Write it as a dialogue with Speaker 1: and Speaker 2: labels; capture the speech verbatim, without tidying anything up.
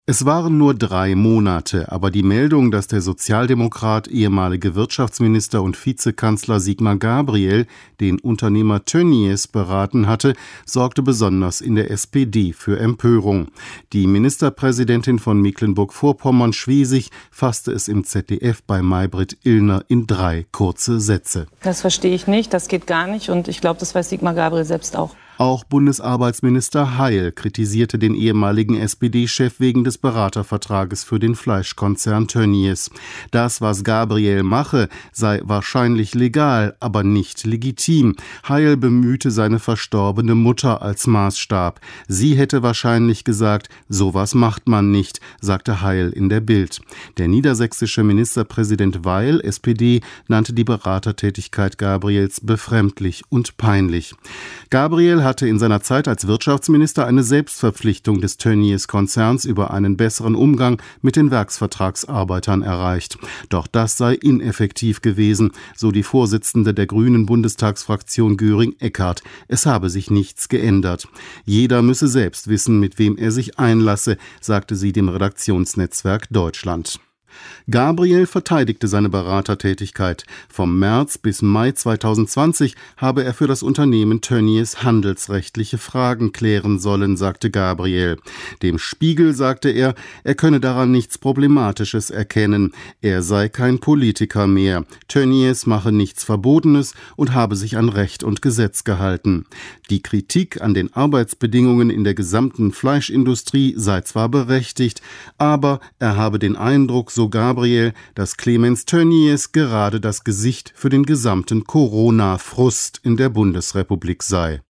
Speaker 1: Es waren nur drei Monate, aber die Meldung, dass der Sozialdemokrat, ehemalige Wirtschaftsminister und Vizekanzler Sigmar Gabriel den Unternehmer Tönnies beraten hatte, sorgte besonders in der S P D für Empörung. Die Ministerpräsidentin von Mecklenburg-Vorpommern-Schwesig fasste es im Z D F bei Maybrit Illner in drei kurze Sätze.
Speaker 2: Das verstehe ich nicht, das geht gar nicht und ich glaube, das weiß Sigmar Gabriel selbst auch.
Speaker 1: Auch Bundesarbeitsminister Heil kritisierte den ehemaligen S P D-Chef wegen des Beratervertrages für den Fleischkonzern Tönnies. Das, was Gabriel mache, sei wahrscheinlich legal, aber nicht legitim. Heil bemühte seine verstorbene Mutter als Maßstab. Sie hätte wahrscheinlich gesagt, sowas macht man nicht, sagte Heil in der Bild. Der niedersächsische Ministerpräsident Weil, S P D, nannte die Beratertätigkeit Gabriels befremdlich und peinlich. Gabriel hatte in seiner Zeit als Wirtschaftsminister eine Selbstverpflichtung des Tönnies-Konzerns über einen besseren Umgang mit den Werksvertragsarbeitern erreicht. Doch das sei ineffektiv gewesen, so die Vorsitzende der Grünen Bundestagsfraktion Göring-Eckardt. Es habe sich nichts geändert. Jeder müsse selbst wissen, mit wem er sich einlasse, sagte sie dem Redaktionsnetzwerk Deutschland. Gabriel verteidigte seine Beratertätigkeit. Vom März bis Mai zweitausendzwanzig habe er für das Unternehmen Tönnies handelsrechtliche Fragen klären sollen, sagte Gabriel. Dem Spiegel sagte er, er könne daran nichts Problematisches erkennen. Er sei kein Politiker mehr. Tönnies mache nichts Verbotenes und habe sich an Recht und Gesetz gehalten. Die Kritik an den Arbeitsbedingungen in der gesamten Fleischindustrie sei zwar berechtigt, aber er habe den Eindruck, so Gabriel, dass Clemens Tönnies gerade das Gesicht für den gesamten Corona-Frust in der Bundesrepublik sei.